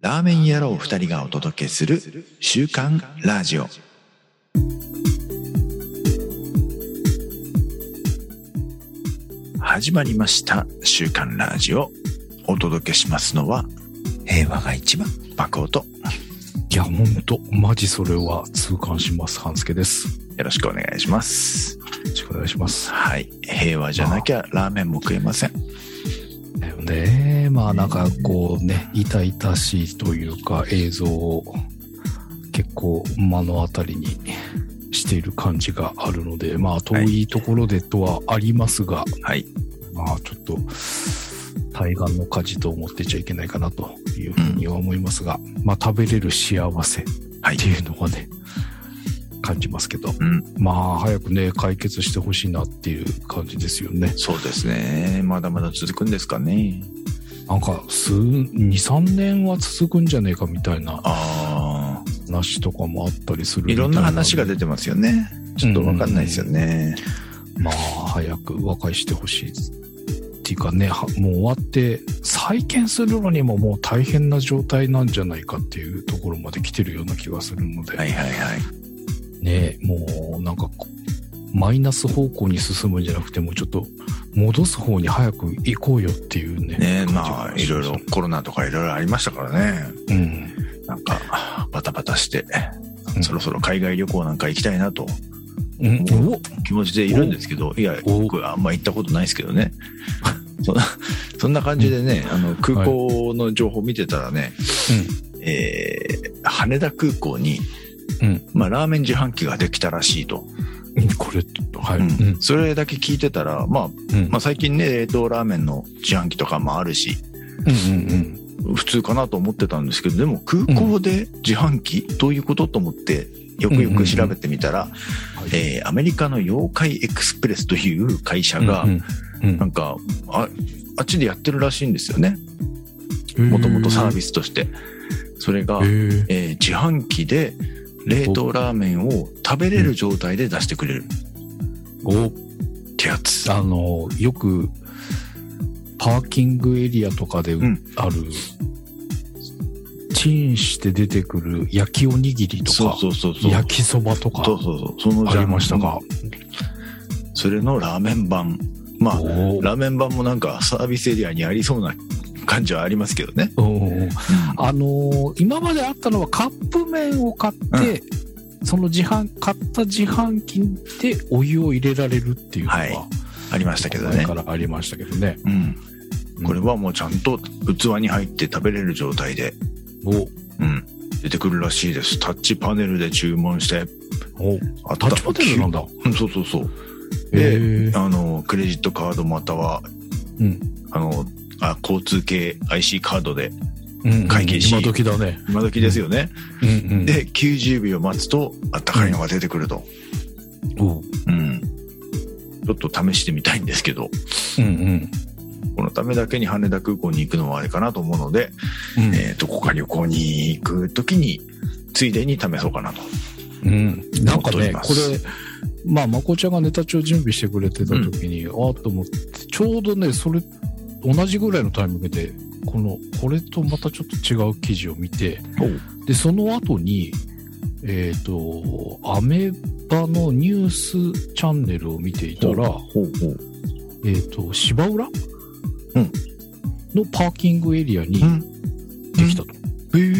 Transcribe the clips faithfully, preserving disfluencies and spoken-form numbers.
ラーメン野郎二人がお届けする週刊ラジオ。始まりました週刊ラジオ。お届けしますのは平和が一番爆音と。 いやほんとマジそれは痛感します。半助です。 よろしくお願いします。 よろしくお願いします。 はい、平和じゃなきゃラーメンも食えません。 だよね。まあなんかこうね、痛々しいというか映像を結構目の当たりにしている感じがあるので、まあ遠いところでとはありますが、 はい、 まあちょっと対岸の火事と思ってちゃいけないかなというふうには思いますが、うん、まあ食べれる幸せっていうのはね、はい、感じますけど、うん、まあ早くね解決してほしいなっていう感じですよね。 そうですね。まだまだ続くんですかね。 なんか数にさんねんは続くんじゃねえかみたいな話とかもあったりするみたいな。 いろんな話が出てますよね。ちょっと分かんないですよね。 うん、まあ早く和解してほしいっていうかね、もう終わって再建するのにももう大変な状態なんじゃないかっていうところまで来てるような気がするので、 はいはいはい、 ね、もうなんかマイナス方向に進むんじゃなくてもうちょっと戻す方に早く行こうよっていうね。 ね、まあいろいろコロナとかいろいろありましたからね。うん。なんかバタバタして、うん、そろそろ海外旅行なんか行きたいなと。うん、気持ちでいるんですけど、いや僕はあんま行ったことないですけどね。そ, そんな感じでね、うん、あの空港の情報見てたらね、うん、えー、羽田空港に、うん、まあラーメン自販機ができたらしいと。 これはい、 うん、それだけ聞いてたら、まあ、うん、まあ最近ね冷凍ラーメンの自販機とかもあるし、うんうんうん、普通かなと思ってたんですけど、でも空港で自販機、うん、どういうことと思ってよくよく調べてみたら、うんうんうん、えー、アメリカの妖怪エクスプレスという会社が、うんうん、なんか あ, あっちでやってるらしいんですよね。もともとサービスとして。それが、えー、自販機で冷凍ラーメンを食べれる状態で出してくれる。おってやつ。 あの、よく、パーキングエリアとかである、うん、チンして出てくる焼きおにぎりとか、そうそうそうそう、焼きそばとか、そうそうそう、そのありましたか。 それのラーメン版。まあ、ラーメン版もなんかサービスエリアにありそうな感じはありますけどね。お、うん、 あのー、今まであったのはカップ麺を買って、うん、その自販買った自販機でお湯を入れられるっていうのが、はい、 ありましたけどね。 前からありましたけどね。うん。 これはもうちゃんと器に入って食べれる状態で、お、うん、出てくるらしいです。タッチパネルで注文して、 お、あ、タッチパネルなんだ。 うん、そうそうそう。で、あのクレジットカードまたは、うん、あの。あ、交通系 アイシー カードで会計し、 うんうん、今時だね。 今時ですよね。うんうん、できゅうじゅうびょう待つとあったかいのが出てくると。うん、うん、ちょっと試してみたいんですけど、うんうん、このためだけに羽田空港に行くのはあれかなと思うので、うん、えー、どこか旅行に行くときについでに試そうかなと。 うん、なんかね、これまあまこちゃんがネタ帳準備してくれてた時に、うん、あーと思ってちょうどねそれ同じぐらいのタイミングでこのこれとまたちょっと違う記事を見て、でその後にえっとアメバのニュースチャンネルを見ていたら、えっと芝浦、うん、のパーキングエリアにできたと。うんうん、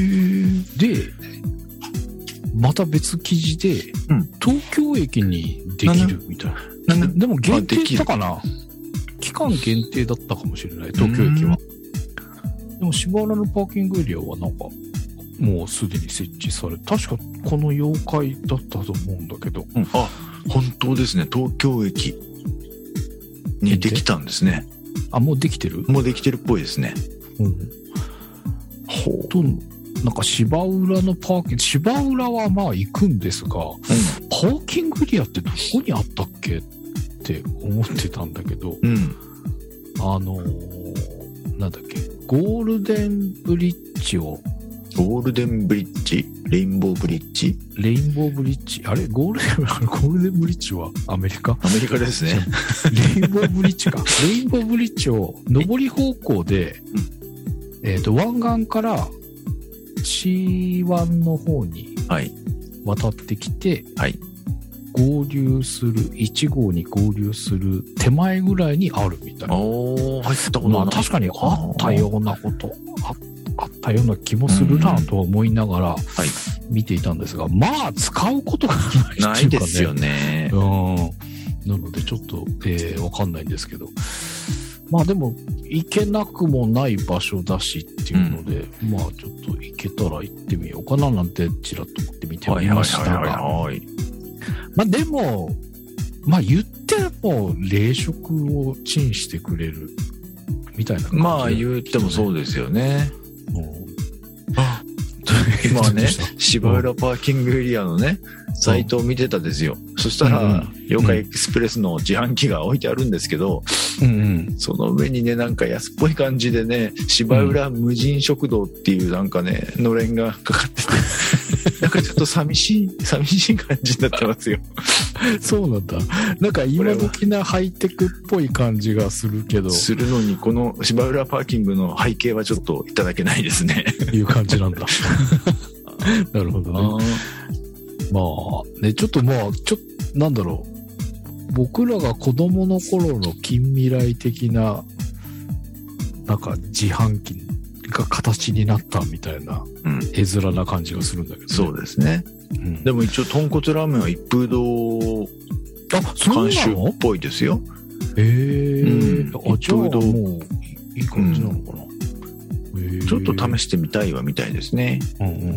でまた別記事で、うん、東京駅にできるみたいな。でも限定したかな。期間限定だったかもしれない、東京駅は。でも芝浦のパーキングエリアはなんかもうすでに設置され、確かこの妖怪だったと思うんだけど、うん、 あ、本当ですね。東京駅にできたんですね。 あ、もうできてる？ もうできてるっぽいですね。うん。 ほうとなんか芝浦のパーキング、芝浦はまあ行くんですが、うん、パーキングエリアってどこにあったっけって思ってたんだけど、うん、あのー、なんだっけ、ゴールデンブリッジをゴールデンブリッジレインボーブリッジレインボーブリッジあれゴールデン、ゴールデンブリッジはアメリカアメリカですね。 レインボーブリッジか。レインボーブリッジを上り方向で、うん、えっと、湾岸からシーワンの方に渡ってきて、 はい。 合流する、いち号に合流する手前ぐらいにあるみたいな。 おー、入ったことない。 まあ確かにあったようなこと、あ, あったような気もするなと思いながら見ていたんですが、まあ使うことがないっていうかね。 ないですよね。 うん。なのでちょっと、えー、わかんないんですけど。まあでも、行けなくもない場所だしっていうので、うん、まあちょっと行けたら行ってみようかななんてちらっと思ってみてみましたが。はいはいはいはい。まあでも、まあ言っても冷食をチンしてくれるみたいな感じ。 まあ言ってもそうですよね。 うん、 今ね、芝浦パーキングエリアのね、サイトを見てたですよ。そしたら、うん、妖怪エクスプレスの自販機が置いてあるんですけど、 うんうん、 その上にね、なんか安っぽい感じでね、芝浦無人食堂っていうなんかね、のれんがかかってて、なんかちょっと寂しい、寂しい感じになってますよ。 そうなんだ。なんか今時なハイテクっぽい感じがするけど。 するのに、この芝浦パーキングの背景はちょっといただけないですね。 いう感じなんだ。なるほどね。まあ、ね、ちょっとまあ、ちょっと、なんだろう。僕らが子供の頃の近未来的な、なんか自販機が形になったみたいな、絵面な感じがするんだけど、ね、 そうですね。うん、でも一応、豚骨ラーメンは一風堂監修っぽいですよ。 へえー。うん、あ、じゃあもういい感じなのかな。 うん、ちょっと試してみたいはみたいですね。 うんうんうん。うん、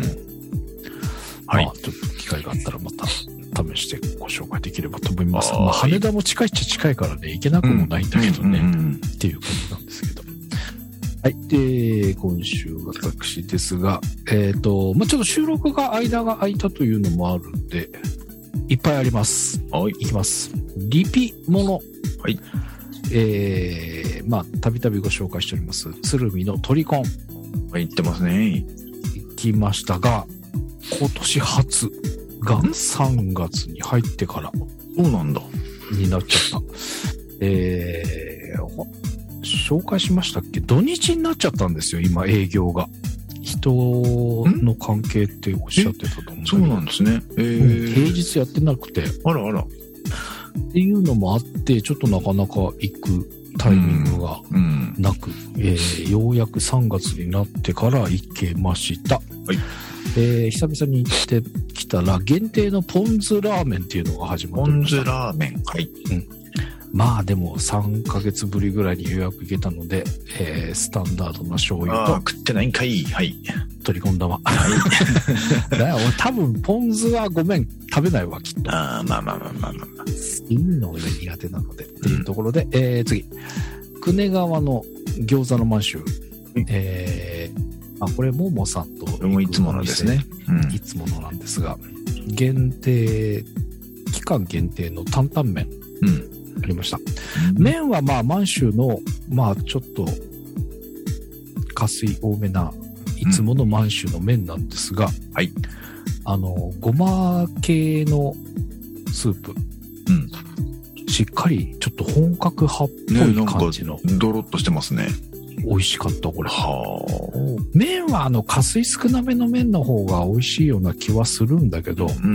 はい。まあ、ちょっと機会があったらまた試してご紹介できればと思います。まあ、羽田も近いっちゃ近いからね、行けなくもないんだけどね、うんうんうんうん、っていう感じなんですけど。はい。で、今週私ですが、えっと、まあ、ちょっと収録が間が空いたというのもあるんで、いっぱいあります。 はい。 いきます。リピもの。 はい。 えー、まあ、たびたびご紹介しております、鶴見のトリコン。 はい、行ってますね。 行きましたが、今年初がさんがつに入ってから。 そうなんだ。 になっちゃった。えー、紹介しましたっけ？土日になっちゃったんですよ、今営業が。人の関係っておっしゃってたと思うんだけど。 そうなんですね。えーうん、平日やってなくて。 あらあら。 っていうのもあって、ちょっとなかなか行くタイミングがなく、うんうん、えー、ようやくさんがつになってから行けました。 はい。 えー、久々に行ってきたら、限定のポン酢ラーメンっていうのが始まってました。 ポン酢ラーメン。はい。 うん。まあでもさんかげつぶりぐらいに予約行けたので、えー、スタンダードな醤油と。 ああ、食ってないんかい。はい。 取り込んだわ。はい。だよ、俺多分ポン酢はごめん、食べないわ、きっと。 ああ、まあまあまあまあまあ。 いいのが苦手なので。っていうところで、うん、えー、次。久根川の餃子の満州。うん、えー、あ、これ、ももさんと。これもいつものですね。 うん。いつものなんですが、限定、期間限定の担々麺。 うん。 ありました。うん、麺はまあ、満州の、まあ、ちょっと、加水多めな、いつもの満州の麺なんですが、うん、 はい。 あの、ごま系のスープ。 うん。 しっかり、ちょっと本格派っぽい感じの。ね、 ドロッとしてますね。 美味しかった、これ。 はあ。 麺は、あの、加水少なめの麺の方が美味しいような気はするんだけど、 うんうん、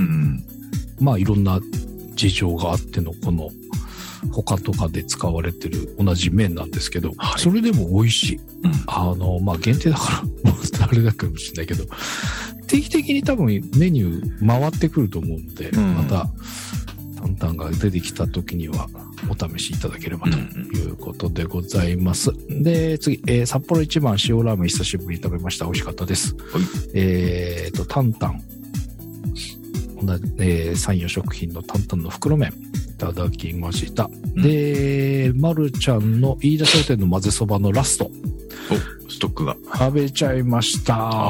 まあ、いろんな事情があっての、この、他とかで使われてる同じ麺なんですけど、はい、それでも美味しい。 うん、 あの、まあ、限定だから、あれだかもしれないけど、定期的に多分メニュー回ってくると思うので、うん、また、タンタンが出てきた時にはお試しいただければということでございます。うん、で、次、えー、札幌一番塩ラーメン久しぶりに食べました。美味しかったです。 はい、 えーと、タンタン。えー、山陽食品のタンタンの袋麺。いただきました。うん、で、まるちゃんの飯田商店の混ぜそばのラスト。 お、ストックが。 食べちゃいました。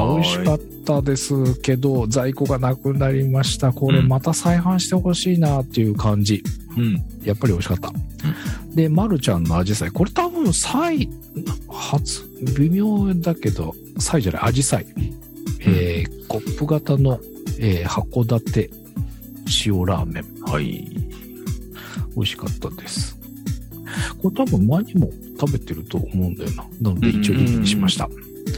美味しかったですけど、在庫がなくなりました。これまた再販してほしいなっていう感じ。 うん。 やっぱり美味しかった。うん、で、まるちゃんのアジサイ。これ多分、サイ、初、微妙だけど、サイじゃない、アジサイ。えー、コップ型の、えー、函館塩ラーメン。 はい。 美味しかったです。これ多分前にも食べてると思うんだよな。なので一応リピにしました。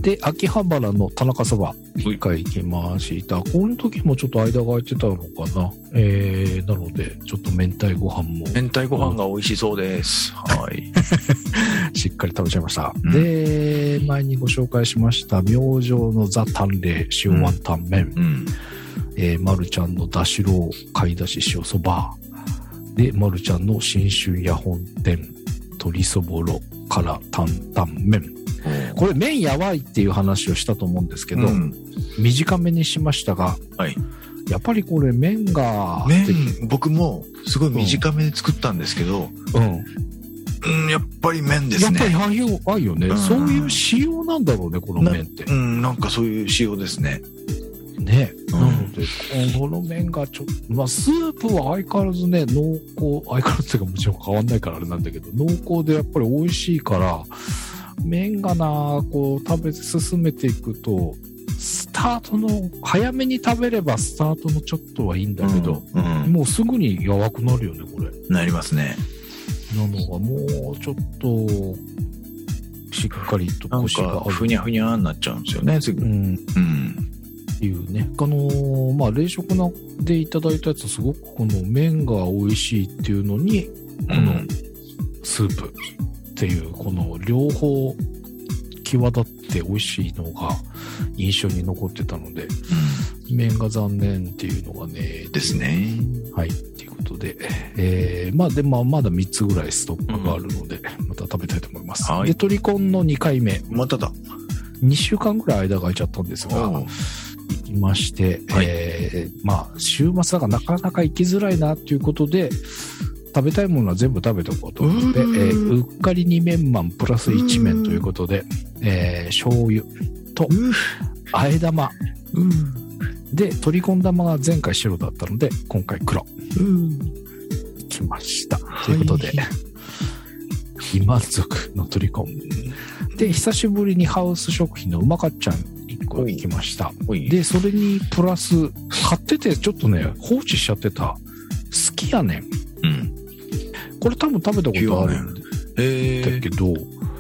で、秋葉原の田中そば、一回行きました。この時もちょっと間が空いてたのかな。えー、なので、ちょっと明太ご飯も。 明太ご飯が美味しそうです。はい。 しっかり食べちゃいました。うん、で、前にご紹介しました、明星のザ・タンレイ塩ワンタン麺。うんうん、えー、まるちゃんのだしろう貝だし塩そば。で、まるちゃんの新春屋本店鶏そぼろから担々麺。これ麺やばいっていう話をしたと思うんですけど、うん、短めにしましたが、はい、やっぱりこれ麺が麺僕もすごい短めに作ったんですけど、うんうん、やっぱり麺ですね。 やっぱり合うよね、うん、そういう仕様なんだろうねこの麺って。 な、うん、なんかそういう仕様ですね。 ね、うん、なのでこの麺がちょっと、まあ、スープは相変わらずね濃厚、相変わらずっていうかもちろん変わんないからあれなんだけど濃厚でやっぱり美味しいから麺がなこう食べ進めていくとスタートの早めに食べればスタートのちょっとはいいんだけど、うんうん、もうすぐにやばくなるよねこれ。 なりますね。 なのがもうちょっとしっかりとコシがある。ふにゃふにゃになっちゃうんですよねすぐ。うん、うんっていうね、あのー、まあ冷食でいただいたやつすごくこの麺が美味しいっていうのにこのスープっていうこの両方際立って美味しいのが印象に残ってたので、うん、麺が残念っていうのがねですね。 はいということで、えー、まあでもまだみっつぐらいストックがあるので、うん、また食べたいと思います。はい、でトリコンのにかいめまただにしゅうかんぐらい間が空いちゃったんですが行きまして、はい、えー、まあ週末だからなかなか行きづらいなということで食べたいものは全部食べておこうと思って、う, えー、うっかりに麺マンプラスいち麺ということで、えー、醤油とあえ玉で鶏こん玉が前回白だったので今回黒きました、はい、ということで未満足の鶏こんで久しぶりにハウス食品のうまかっちゃんいっこ行きました。でそれにプラス買っててちょっとね放置しちゃってたすき家ねん、うん、これ多分食べたことあるんだけど、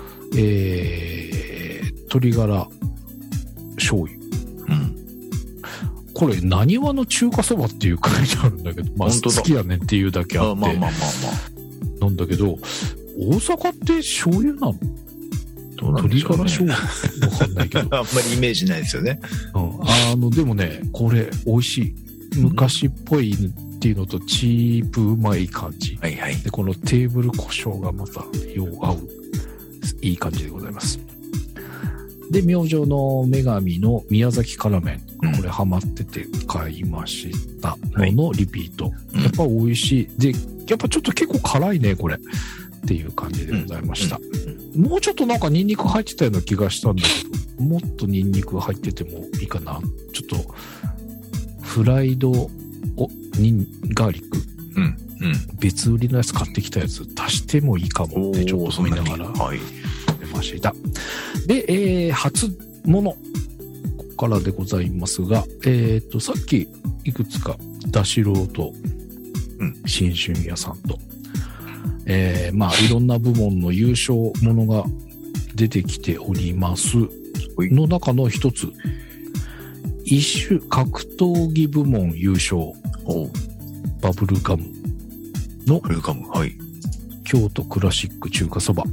えー、鶏ガラ醤油、うん、これ何話の中華そばっていう書いてあるんだけど、まあ好きやねんっていうだけあって、まあまあまあまあなんだけど大阪って醤油なの？どうなんでしょうね、鶏ガラ醤油わかんないけどあんまりイメージないですよね、 うん、あのでもねこれ美味しい昔っぽいっていうのとチープうまい感じ、はいはい、でこのテーブル胡椒がまたよう合ういい感じでございます。で明星の女神の宮崎辛麺、うん、これハマってて買いましたののリピート、はい、やっぱ美味しいでやっぱちょっと結構辛いねこれっていう感じでございました、うんうん、もうちょっとなんかニンニク入ってたような気がしたんだけどもっとニンニク入っててもいいかな。ちょっとフライドおニンガーリック、うんうん、別売りのやつ買ってきたやつ足してもいいかもってちょっと思いながら食べました。で、えー、初物ここからでございますが、えーとさっきいくつかだしろうと、うん、新春屋さんと、えー、まあいろんな部門の優勝ものが出てきておりますの中の一つ一種格闘技部門優勝バブルガムのバブルガム、はい、 京都クラシック中華そば、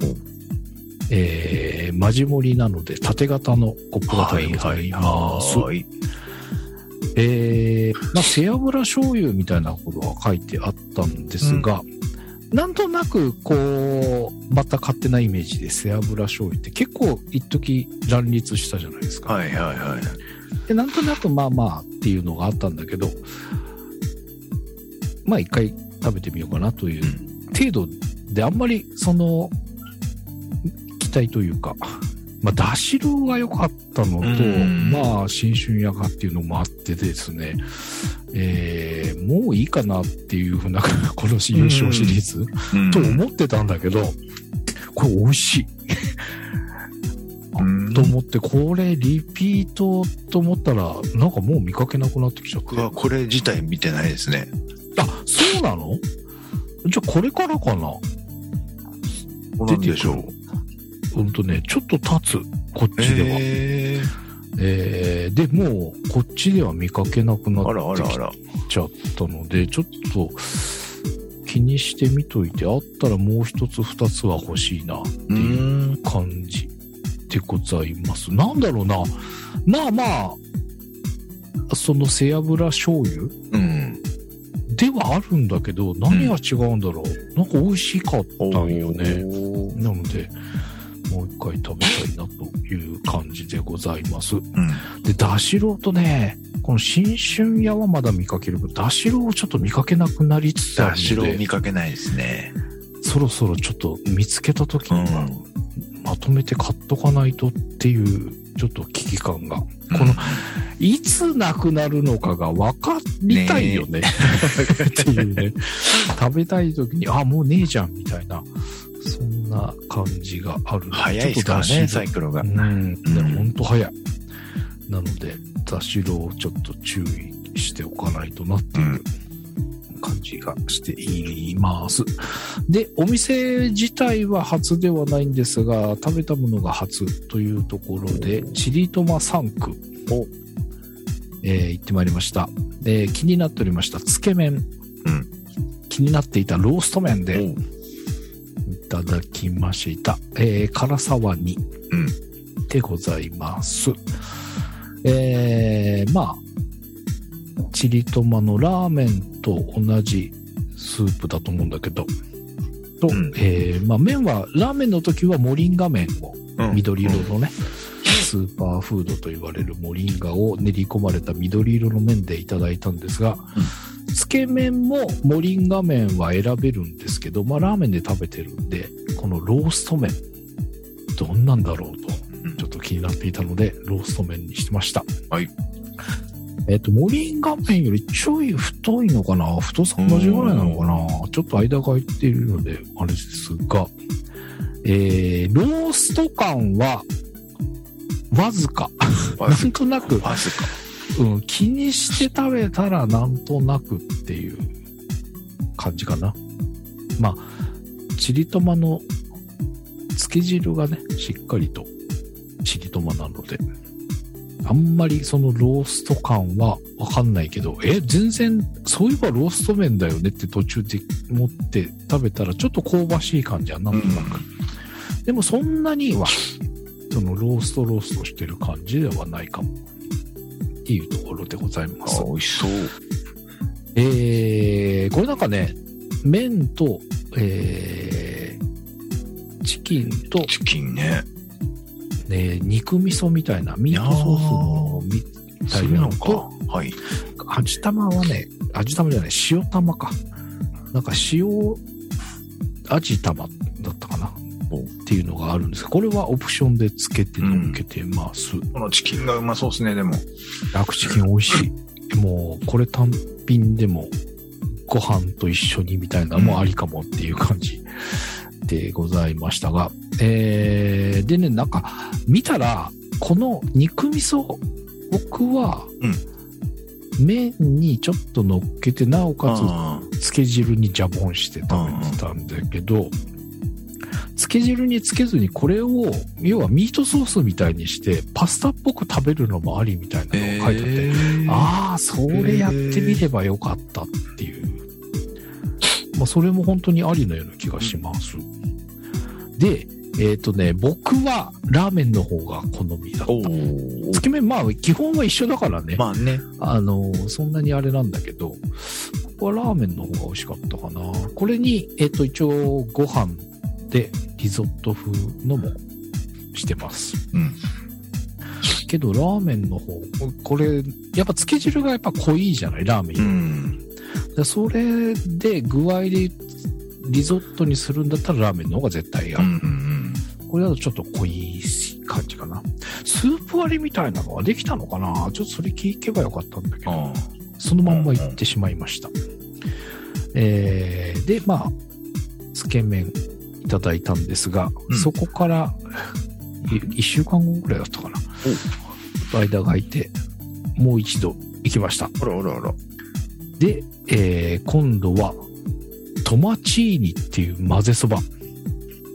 えー、マジ盛りなので縦型のコップ型にございます。はいはいはい、えー、まあ背脂醤油みたいなことが書いてあったんですが、うん、なんとなくこうまた勝手なイメージで背脂醤油って結構一時乱立したじゃないですか。はいはいはい。でなんとなくまあまあっていうのがあったんだけど、まあ一回食べてみようかなという程度で、あんまりその期待というか、まあだしろうが良かったのと、まあ新春屋がっていうのもあってですね、えー、もういいかなっていうふうなこの優勝シリーズと思ってたんだけど、これ美味しい。と思ってこれリピートと思ったらなんかもう見かけなくなってきちゃって。 僕はこれ自体見てないですね。 あ、そうなの？じゃあこれからかな。 何でしょう。 ほんとねちょっと経つこっちでは。えー、えー、で、もう、こっちでは見かけなくなってきちゃったので、ちょっと気にしてみといて、あったらもう一つ二つは欲しいなっていう感じでございます。なんだろうな。まあまあ、その背脂醤油、うんではあるんだけど、何が違うんだろう、うん、なんか美味しかったんよね。なので、もう一回食べたいなという感じでございます。うん、で、だしろうとね、この新春屋はまだ見かけるけど、だしろうをちょっと見かけなくなりつつあるので。 だしろう見かけないですね。 そろそろちょっと見つけた時には、うん、まとめて買っとかないとっていう、ちょっと危機感が。うん、この、いつなくなるのかが分かりたいよね。ねっていうね。食べたい時に、あ、もうねえじゃん、みたいな。そんな感じがある。 早いですからね、サイクルが。 うん。でも本当早い。なので、だしろうをちょっと注意しておかないとなっていう感じがしています。で、お店自体は初ではないんですが、食べたものが初というところで、チリトマさん区を、えー、行ってまいりました。で、気になっておりました、つけ麺。うん。気になっていたロースト麺で、いただきました。えー、唐沢に、うん、でございます。えー、まあ、チリトマのラーメンと同じスープだと思うんだけど、と、うん、えー、まあ麺は、ラーメンの時はモリンガ麺を、うん、緑色のね、スーパーフードと言われるモリンガを練り込まれた緑色の麺でいただいたんですが、うん、つけ麺もモリンガ麺は選べるんですけど、まあラーメンで食べてるんで、このロースト麺、どんなんだろうと、ちょっと気になっていたので、ロースト麺にしてました。 はい。 えっと、モリンガ麺よりちょい太いのかな、太さ同じぐらいなのかな、ちょっと間が空いているので、あれですが、えー、ロースト感は、わずか。なんとなく、 わずか。 うん、気にして食べたらなんとなくっていう感じかな。まあ、チリトマの漬け汁がね、しっかりとチリトマなので、あんまりそのロースト感はわかんないけど、え、全然、そういえばロースト麺だよねって途中で持って食べたらちょっと香ばしい感じはなんとなく。うん、でもそんなには、そのローストローストしてる感じではないかも。っていうところでございます。 あ、美味しそう。 えー、これなんかね、麺と、えー、チキンと、 チキンね。 ね、肉味噌みたいな、ミートソースのみたいなのと、 はい。 味玉はね、味玉じゃない、塩玉か。なんか塩味玉だったかな。っていうのがあるんですが、これはオプションでつけて乗っけてます、うん。 このチキンがうまそうですね、でも。 ラクチキン美味しい。もう、これ単品でも、ご飯と一緒にみたいなのもありかもっていう感じでございましたが、えー、でね、なんか、見たら、この肉味噌、僕は、麺にちょっと乗っけて、なおかつ、漬け汁にジャボンして食べてたんだけど、漬け汁につけずにこれを、要はミートソースみたいにして、パスタっぽく食べるのもありみたいなのが書いてあって、えー、ああ、それやってみればよかったっていう。まあ、それも本当にありのような気がします。で、えっとね、僕はラーメンの方が好みだった。つけ麺、まあ、基本は一緒だからね。 まあね。 あの、そんなにあれなんだけど、僕はラーメンの方が美味しかったかな。これに、えっと、一応、ご飯でリゾット風のもしてます。うん。けど、ラーメンの方、これ、やっぱ漬け汁がやっぱ濃いじゃない、ラーメン。うん。でそれで具合でリゾットにするんだったらラーメンの方が絶対ある。うんうんうん、これだとちょっと濃い感じかな。スープ割りみたいなのはできたのかな？ちょっとそれ聞けばよかったんだけど、そのまんま行ってしまいました。えー、で、まあ、つけ麺いただいたんですが、うん、そこからいっしゅうかんごぐらいだったかな。間が空いて、もう一度行きました。 あらあらあら。 で、えー、今度は、トマチーニっていう混ぜそば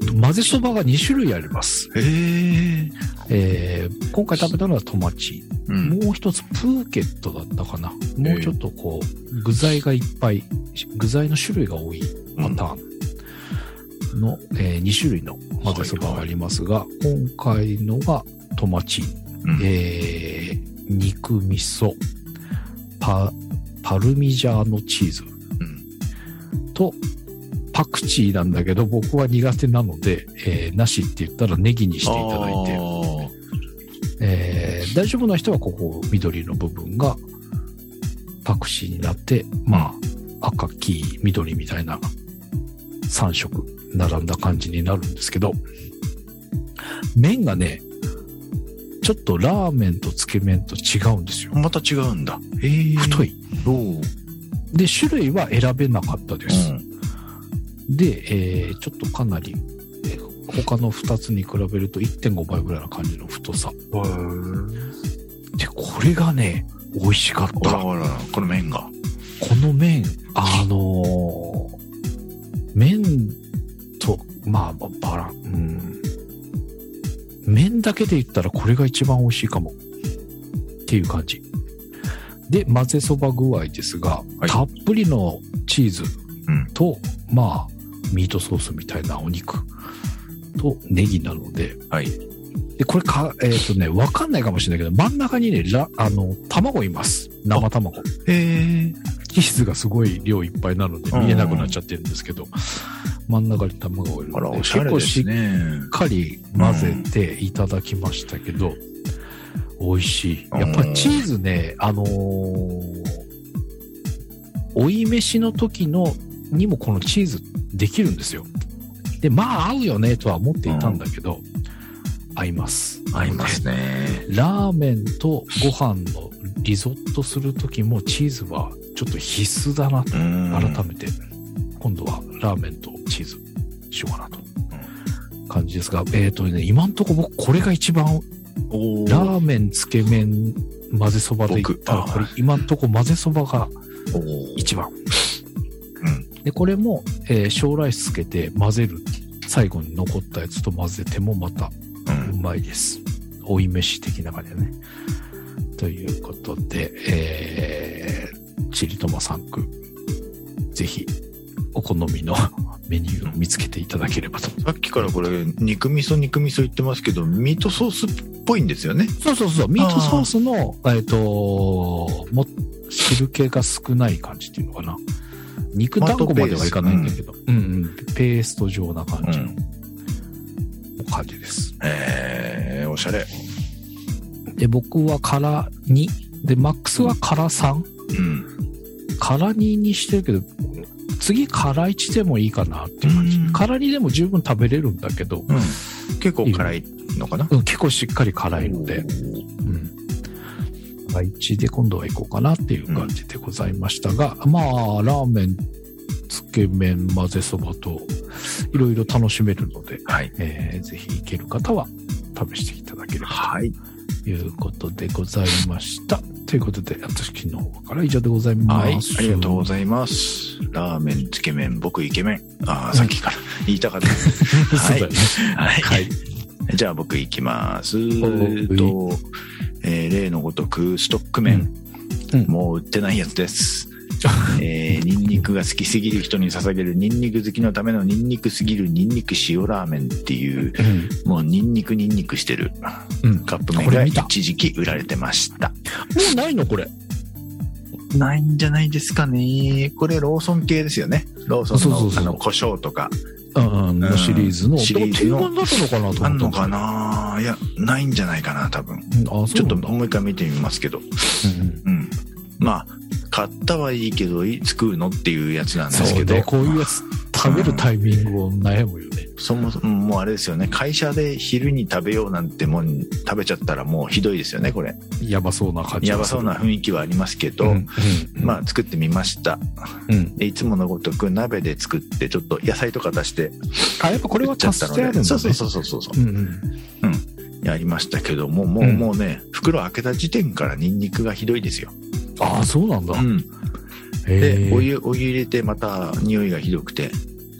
混ぜそばがに種類あります。 へー。 えー、今回食べたのはトマチ、うん、もう一つプーケットだったかな。もうちょっとこう具材がいっぱい、具材の種類が多いパターンの、うんえー、に種類の混ぜそばがありますが、はいはい、今回のがトマチ、うんえー、肉味噌、パパルミジャーノチーズ、うん、とパクチーなんだけど僕は苦手なので、えー、なしって言ったらネギにしていただいて、えー、大丈夫な人はここ緑の部分がパクチーになってまあ赤黄緑みたいなさん色並んだ感じになるんですけど、麺がねちょっとラーメンとつけ麺と違うんですよ。 また違うんだ。へー。 太い。 おで種類は選べなかったです、うん、で、えー、ちょっとかなり、えー、他のふたつに比べると いってんご 倍ぐらいな感じの太さで、これがね美味しかった。 あららこの麺がこの麺あのー、麺とまあバラうん麺だけで言ったらこれが一番美味しいかもっていう感じで、混ぜそば具合ですが、はい、たっぷりのチーズと、うん、まあミートソースみたいなお肉とネギなので、はい、でこれかえっ、ー、とねわかんないかもしれないけど真ん中にねラあの卵います。生卵。 へー。 チーズがすごい量いっぱいなので見えなくなっちゃってるんですけど、真ん中に卵を入れるので、結構しっかり混ぜていただきましたけど、うん、美味しい。やっぱチーズね、あのー、追い飯の時のにもこのチーズできるんですよ。で、まあ合うよねとは思っていたんだけど、うん、合います。 合いますね。 ラーメンとご飯のリゾットする時もチーズはちょっと必須だなと改めて今度はラーメンとチーズしようかなと感じですが、えっとね今んとこ僕これが一番ラーメンつけ麺混ぜそばで言ったらこれ今んとこ混ぜそばが一番、うん、でこれも、えー、小ライスつけて混ぜる最後に残ったやつと混ぜてもまたうまいです、うん、追い飯的な感じでねということで、えー、チリトマさんくぜひお好みのメニューを見つけていただければと。 さっきからこれ肉味噌肉味噌言ってますけどミートソースっぽいんですよね。 そうそうそうミートソースのえっとも汁気が少ない感じっていうのかな。肉団子まではいかないんだけど、うん、うんうんペースト状な感じの、うん、感じです。 えー、おしゃれ。 で僕は辛にでマックスは辛さん、うん、辛ににしてるけど次辛いちでもいいかなっていう感じ。辛にでも十分食べれるんだけど、うん、 結構辛いのかな、 うん、結構しっかり辛いので、うん、辛いちで今度は行こうかなっていう感じでございましたが、うん、まあラーメンつけ麺混ぜそばといろいろ楽しめるので、はいえー、ぜひ行ける方は試していただければと、はいいうことでございました。ということで、私の方から以上でございます。 はい、ありがとうございます。ラーメン、つけ麺、僕イケメン。ああ、さっきから言いたかった。はい、はい。はい。じゃあ僕行きます。と、えー、例のごとくストック麺、うんうん、もう売ってないやつです。えー、ニンニクが好きすぎる人に捧げるニンニク好きのためのニンニクすぎるニンニク塩ラーメンっていう、うん、もうニンニクニンニクしてるカップ麺が一時期売られてました。もうないのこれ？ ないんじゃないですかね。これローソン系ですよね。ローソンのそうそうそうあの胡椒とか。 うん、のシリーズの。 シリーズの。 定番だったのかなと思った。 あんのかないや、ないんじゃないかな、多分。うん、あ、そうなんだ。ちょっともう一回見てみますけど。うん、うん。まあ、買ったはいいけどいつ食うのっていうやつなんですけど、 ね、こういうやつ食べるタイミングを悩むよね、 うん、そもそももうあれですよね。会社で昼に食べようなんてもん食べちゃったらもうひどいですよね。これやばそうな感じやばそうな雰囲気はありますけど、うんうんうん、まあ作ってみました、うん、でいつものごとく鍋で作ってちょっと野菜とか出してあやっぱこれは足してあるんだね。 そうそうそうそうそう、うんうんうん、やりましたけどももう、うん、もうね袋開けた時点からニンニクがひどいですよ。 ああそうなんだ、 うん、でお湯お湯入れてまた匂いがひどくて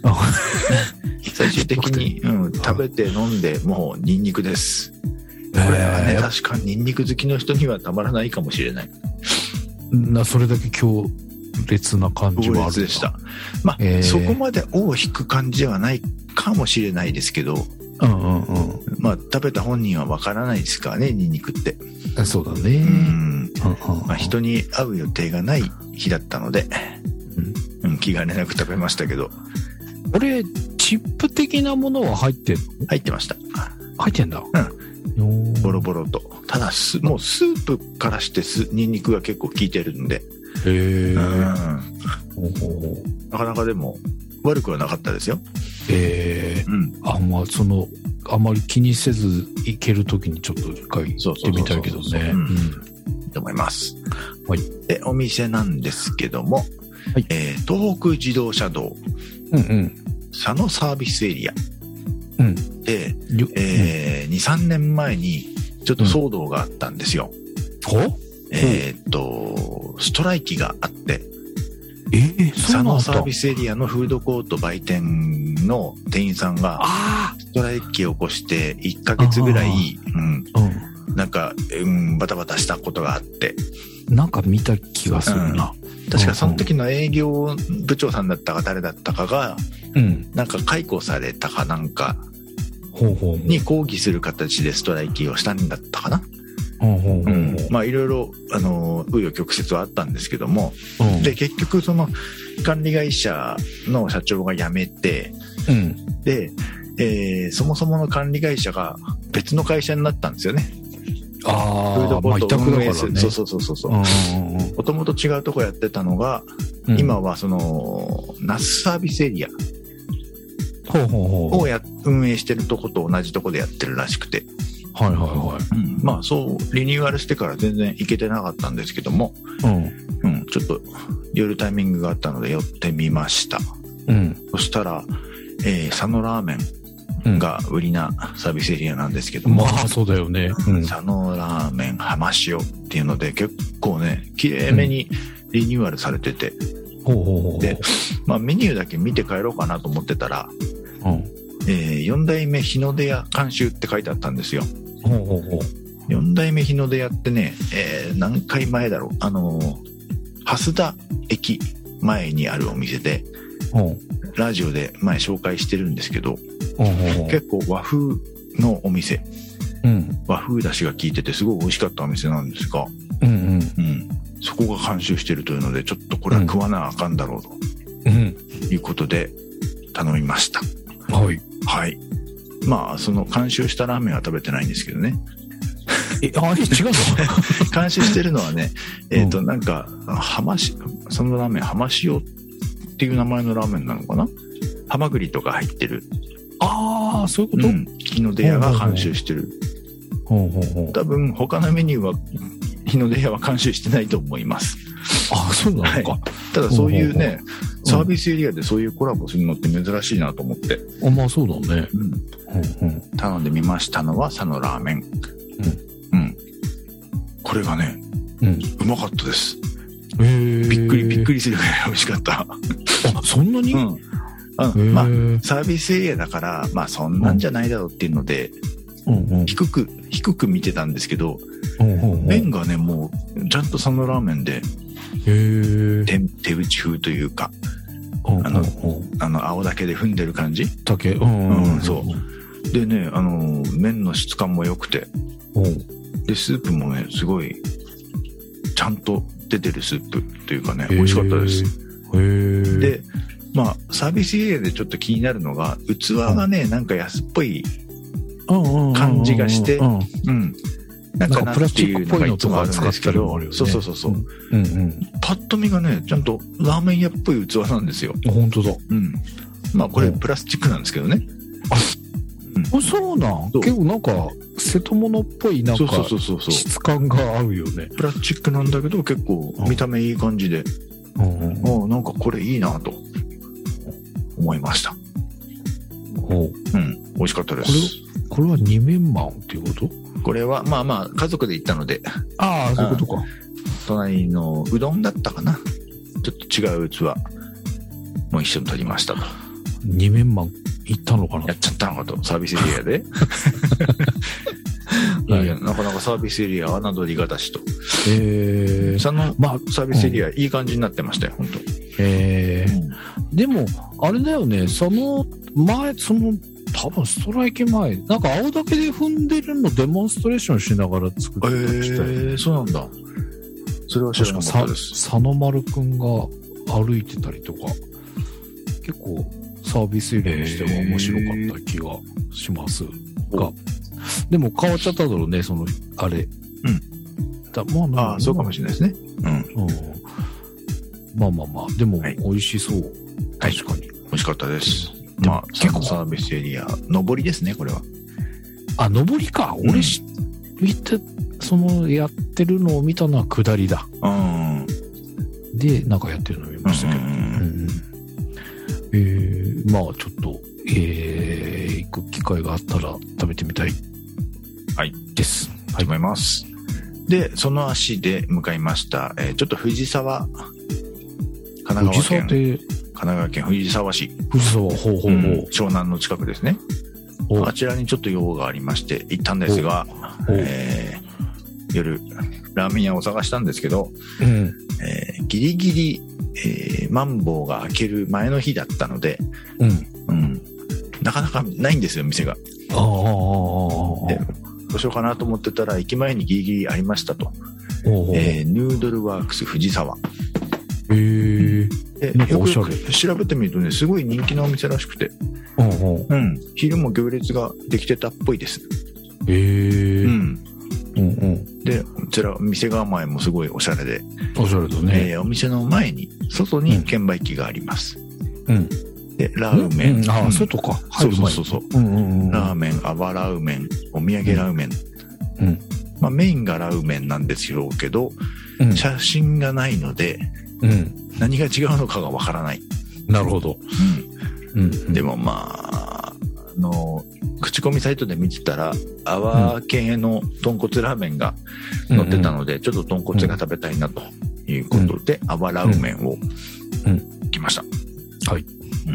最終的に、うん、食べて飲んでもうニンニクです。これはね、確かにニンニク好きの人にはたまらないかもしれない。 な、それだけ強烈な感じはある。強烈でした。まあ、えー、そこまで尾を引く感じではないかもしれないですけど、 うんうんうん。 まあ、食べた本人はわからないですからね、ニンニクって。 そうだね。うん。 まあ、人に会う予定がない日だったので、うん、うん、気兼ねなく食べましたけど。 これ、チップ的なものは入ってんの？ 入ってました。 入ってんだ。 うん。ボロボロと。ただす、もうスープからしてすニンニクが結構効いてるんで。 へー。 うん。なかなかでも悪くはなかったですよ。 へー。うん。あ、まあ、その、あまり気にせず行けるときにちょっと一回行ってみたいけどね。うん。 と思います。 はい。 で、お店なんですけども、はい、えー、東北自動車道。 うんうん。 佐野サービスエリア。 うん。 で、えー、に、さんねんまえにちょっと騒動があったんですよ。 ほ、うん、 えー、っと、ストライキがあって、 えー、 佐野サービスエリアのフードコート売店の店員さんがストライキを起こしていっかげつぐらい、うん、うん、なんか、うん、バタバタしたことがあって。 なんか見た気がするな。 うん、確かその時の営業部長さんだったか誰だったかが、うん、なんか解雇されたかなんかに抗議する形でストライキをしたんだったかな。うん、まあいろいろあの紆余曲折はあったんですけども、うん、で結局その管理会社の社長が辞めて、うん、で、えー、そもそもの管理会社が別の会社になったんですよね。 ああ、 フードコートを運営する、 ね、 そうそうそうそう。もともと違うとこやってたのが、うん、今はその那須サービスエリアをや運営してるとこと同じとこでやってるらしくて。 はいはいはい。 うん、まあそうリニューアルしてから全然行けてなかったんですけども、うん、うん、ちょっと寄るタイミングがあったので寄ってみました。うん、そしたら、えー、佐野ラーメン。が売りなサービスエリアなんですけども、 まあそうだよね、 うん、佐野ラーメン浜塩っていうので結構ね綺麗めにリニューアルされてて、うん、で、まあ、メニューだけ見て帰ろうかなと思ってたら、うん、えー、よん代目日の出屋監修って書いてあったんですよ。 ほうほうほう。 よん代目日の出屋ってね、えー、何回前だろう、あのー、蓮田駅前にあるお店で、うん、ラジオで前紹介してるんですけど、結構和風のお店、うん、和風だしが効いててすごい美味しかったお店なんですが、うんうんうん、そこが監修してるというのでちょっとこれは食わなあかんだろうと、うん、いうことで頼みました。 はいはい。まあその監修したラーメンは食べてないんですけどね。 え、あれ違うの？ 監修してるのはね、えっとなんか浜しそのラーメン浜塩っていう名前のラーメンなのかな？ハマグリとか入ってる。 ああ、そういうこと？うん、 日の出屋が監修してる。 ほうほうほう。 多分他のメニューは日の出屋は監修してないと思います。 ああ、そうなのか、はい。 ただそういうね、ほうほうほう、サービスエリアでそういうコラボするのって珍しいなと思って。 あ、まあそうだね。 うん。ほうほう。頼んでみましたのは佐野ラーメン。うん。うん。これがね、うん、うまかったです。 へー。 びっくりびっくりするぐらい美味しかった。 あ、そんなに？ うん。うん、まあサービスエリアだからまあそんなんじゃないだろうっていうので、うんうん、低く低く見てたんですけど、うんうんうん、麺がねもうちゃんと佐野ラーメンで、 へ手手打ち風というか、うんうん、あのあの青だけで踏んでる感じだけ、うんうんうん、 そうでね、あの麺の質感も良くて、うん、でスープもねすごいちゃんと出てるスープというかね美味しかったです。 へー。 でまあ、サービスエリアでちょっと気になるのが器がね、うん、なんか安っぽい感じがして、うん、なんかなっていうのがいつもあるんですけど、ね、そうそうそうそう、うんうん、パッと見がねちゃんとラーメン屋っぽい器なんですよ。 本当だ。 うん。まあこれプラスチックなんですけどね。 あ、うん、そうなん。結構なんか瀬戸物っぽいなんか質感が合うよね。 プラスチックなんだけど結構見た目いい感じで、うんうん、あ、なんかこれいいなと思いました。 ほう。うん。美味しかったです。 これ、これは二面マンっていうこと？ これは、まあまあ、家族で行ったので。 ああ、そういうことか。 隣のうどんだったかな。ちょっと違う器も一緒に取りましたと。 二面マン行ったのかな。 やっちゃったのかと、サービスエリアで。いやいや、なかなかサービスエリアは侮りがたしと。 えー、 その、まあ、サービスエリア、うん、いい感じになってましたよ、本当。 えー、うん、でも、あれだよね、その前、その、多分ストライキ前、なんか青竹で踏んでるのデモンストレーションしながら作ってたりしたよね。 えー、そうなんだ。それは知らなかったです。 佐野丸くんが歩いてたりとか、結構サービスエリアにしては面白かった気がしますが、でも変わっちゃっただろうね、その、あれ。 うん。 だまあまあ、 ああ、そうかもしれないですね。うん。うん、 まあまあまあ、でも美味しそう。はい、確かに。 美味しかったです。まあ、結構サービスエリア、上りですね、これは。 あ、上りか。俺知って、その、やってるのを見たのは下りだ。 うん。 で、なんかやってるのを見ましたけど。うんうん、えー、まあ、ちょっと、えー、行く機会があったら食べてみたい。 はい。 です。 はい。と思います。で、その足で向かいました。えー、ちょっと藤沢、神奈川県。藤沢って、神奈川県藤沢市。 藤沢、ほうほうほう。うん、 湘南の近くですね。あちらにちょっと用がありまして行ったんですが、えー、夜ラーメン屋を探したんですけど、 うんえー、ギリギリ、えー、マンボウが開ける前の日だったので、 うんうん、なかなかないんですよ、店が。 ああ。 で、どうしようかなと思ってたら駅前にギリギリありましたと。えー、ヌードルワークス藤沢。 へー。 でよくよく調べてみるとね、すごい人気なお店らしくて、 うんうんうん、昼も行列ができてたっぽいです。 へー。 うんうんうん、 で、こちら店構えもすごいおしゃれで、 おしゃれだね。 えー、お店の前に外に券売機があります。 うん。 で、ラーメン、 うんうん、ああ、外か。 そうそうそうそう、 うんうんうん。 ラーメン、アバラーメン、お土産ラーメン。 うん。うん、 まあメインがラーメンなんですよけど、うん、写真がないので。 うん、 何が違うのかがわからない。 なるほど。 うん。うん、でもまあ、あの、口コミサイトで見てたら、泡系の豚骨ラーメンが載ってたので、うん、ちょっと豚骨が食べたいなということで、うん、泡ラーメンを来ました。 うん、はい。 うん。